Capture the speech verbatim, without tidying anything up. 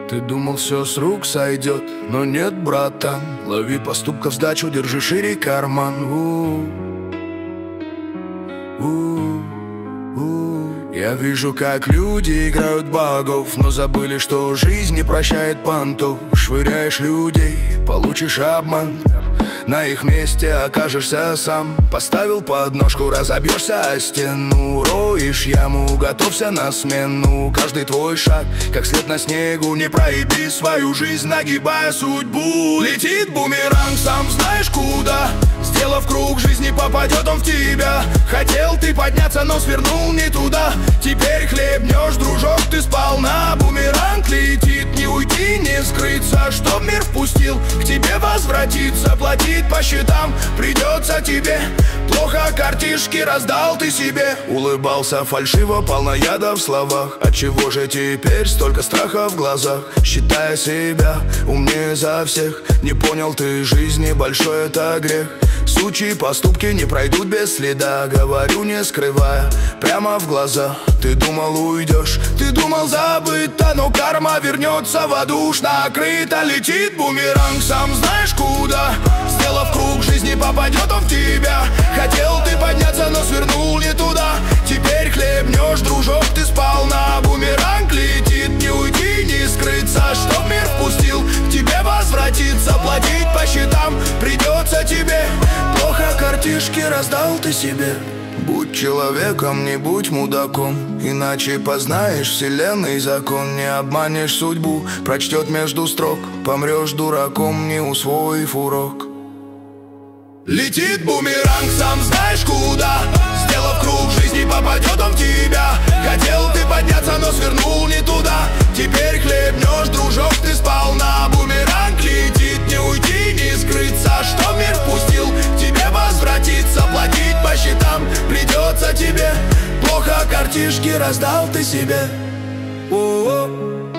Ты думал, все с рук сойдет, но нет, братан. Лови поступков сдачу, держи шире карман. У -у -у -у. Я вижу, как люди играют богов, но забыли, что жизнь не прощает понтов. Швыряешь людей, получишь обман. На их месте окажешься сам. Поставил подножку, разобьешься о стену. Роешь яму, готовься на смену. Каждый твой шаг, как след на снегу. Не проеби свою жизнь, нагибая судьбу. Летит бумеранг, сам знаешь куда. Сделав круг, жизни попадет он в тебя. Хотел ты подняться, но свернул не туда. Теперь хлебнешь, дружок, ты сполна. Бумеранг летит, не уйти, не скрыться. Чтоб мир впустил, к тебе возвратиться. Платить по счетам придется тебе. Плохо картишки раздал ты себе. Улыбался фальшиво, полно яда в словах. Отчего же теперь столько страха в глазах? Считая себя умнее за всех. Не понял ты жизни, большой это грех. Сучьи поступки не пройдут без следа. Говорю, не скрывая, прямо в глаза. Ты думал, уйдешь, ты думал, забыто, но карма вернется в аду. Уж накрыто, летит бумеранг, сам знаешь куда. Сделав круг, жизни попадет он в тебя. Хотел ты подняться, но свернул не туда. Теперь хлебнешь, дружок, ты сполна. Бумеранг летит, не уйти, не скрыться. Чтоб мир впустил, к тебе возвратиться. Платить по счетам придется тебе. Плохо картишки раздал ты себе. Будь человеком, не будь мудаком, иначе познаешь вселенной закон. Не обманешь судьбу, прочтет между строк. Помрешь дураком, не усвоив урок. Летит бумеранг, сам знаешь куда. Сделав круг, жизни попадет он в тебя. Хотел ты подняться, но свернул не туда. Теперь хлебнешь, дружок, ты сполна. Бумеранг летит, не уйти, не скрыться. Что мир впустил, к тебе возвратиться. Платить по счетам придется тебе. Плохо картишки раздал ты себе. О-о-о.